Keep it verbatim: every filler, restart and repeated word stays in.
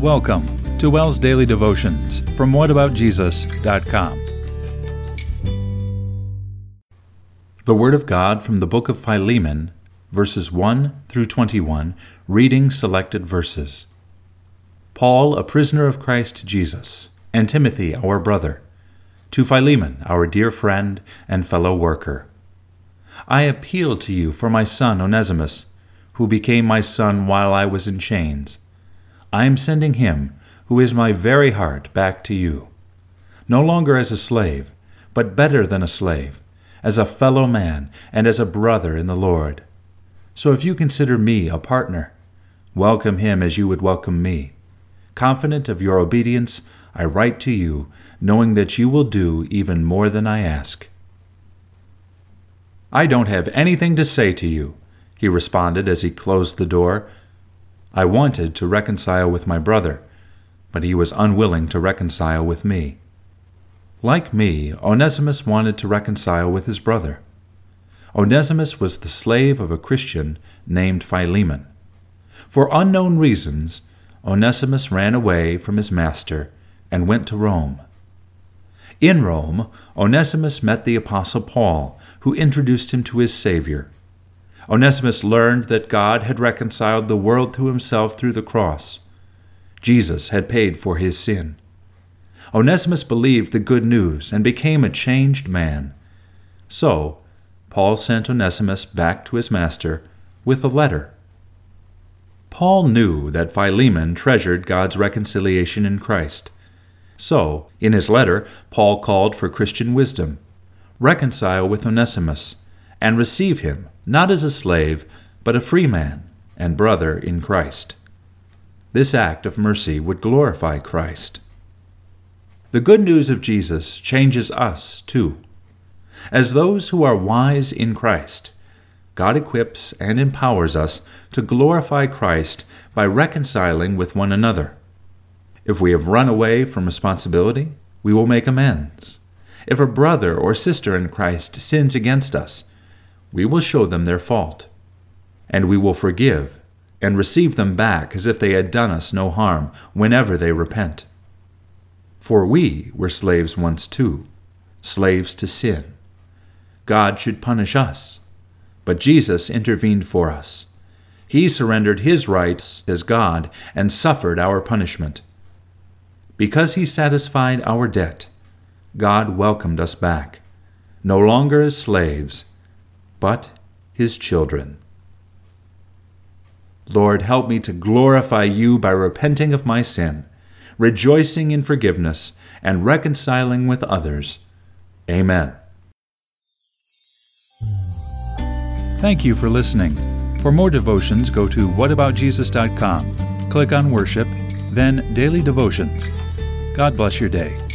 Welcome to WELS Daily Devotions from what about jesus dot com. The Word of God from the book of Philemon, verses one through twenty-one, reading selected verses. Paul, a prisoner of Christ Jesus, and Timothy, our brother, to Philemon, our dear friend and fellow worker. I appeal to you for my son Onesimus, who became my son while I was in chains. I am sending him, who is my very heart, back to you, no longer as a slave, but better than a slave, as a fellow man and as a brother in the Lord. So if you consider me a partner, welcome him as you would welcome me. Confident of your obedience, I write to you, knowing that you will do even more than I ask. I don't have anything to say to you, he responded as he closed the door. I wanted to reconcile with my brother, but he was unwilling to reconcile with me. Like me, Onesimus wanted to reconcile with his brother. Onesimus was the slave of a Christian named Philemon. For unknown reasons, Onesimus ran away from his master and went to Rome. In Rome, Onesimus met the Apostle Paul, who introduced him to his Savior. Onesimus learned that God had reconciled the world to himself through the cross. Jesus had paid for his sin. Onesimus believed the good news and became a changed man. So, Paul sent Onesimus back to his master with a letter. Paul knew that Philemon treasured God's reconciliation in Christ. So, in his letter, Paul called for Christian wisdom. Reconcile with Onesimus, and receive him, not as a slave, but a free man and brother in Christ. This act of mercy would glorify Christ. The good news of Jesus changes us, too. As those who are wise in Christ, God equips and empowers us to glorify Christ by reconciling with one another. If we have run away from responsibility, we will make amends. If a brother or sister in Christ sins against us, we will show them their fault, and we will forgive and receive them back as if they had done us no harm whenever they repent. For we were slaves once too, slaves to sin. God should punish us, but Jesus intervened for us. He surrendered his rights as God and suffered our punishment. Because he satisfied our debt, God welcomed us back, no longer as slaves, but his children. Lord, help me to glorify you by repenting of my sin, rejoicing in forgiveness, and reconciling with others. Amen. Thank you for listening. For more devotions, go to what about jesus dot com. Click on Worship, then Daily Devotions. God bless your day.